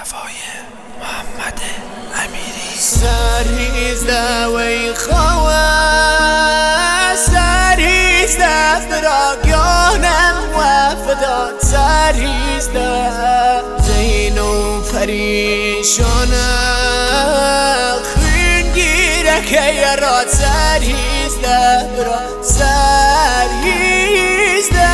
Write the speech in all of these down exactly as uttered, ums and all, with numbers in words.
صفای محمد امیری. سرهیزده وی خواه سرهیزده براگانم و فداد سرهیزده زین و پریشانه خون گیره که یراد سرهیزده برا سرهیزده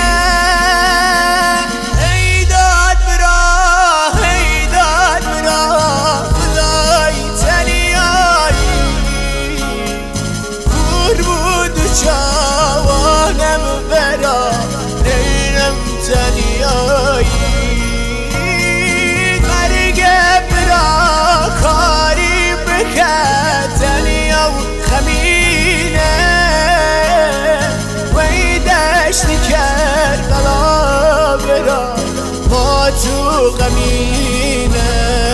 جوانم برا نینم تنیایی مرگ برا کاری بکن تنیا و خمینه وی دشت کربلا برا ما تو غمینه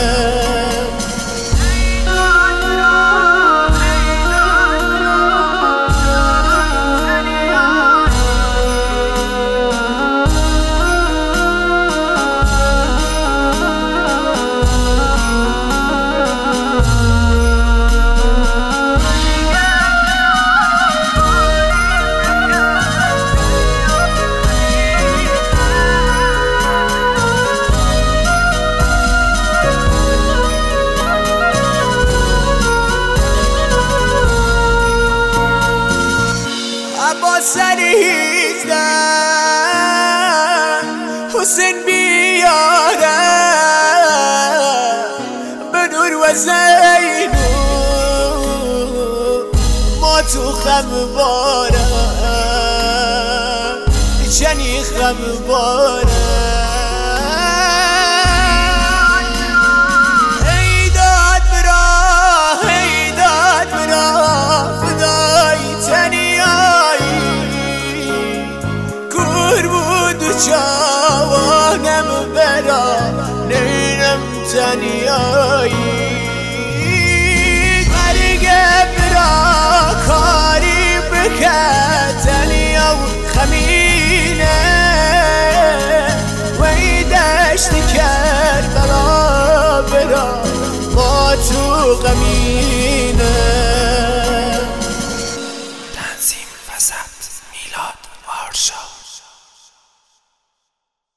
سرهیزده حسین بیاره بدور و زینو ما تو خم باره جنی خم باره هیداد برا هیداد برا خدای تنیایی جوانم برا نینم تنیایی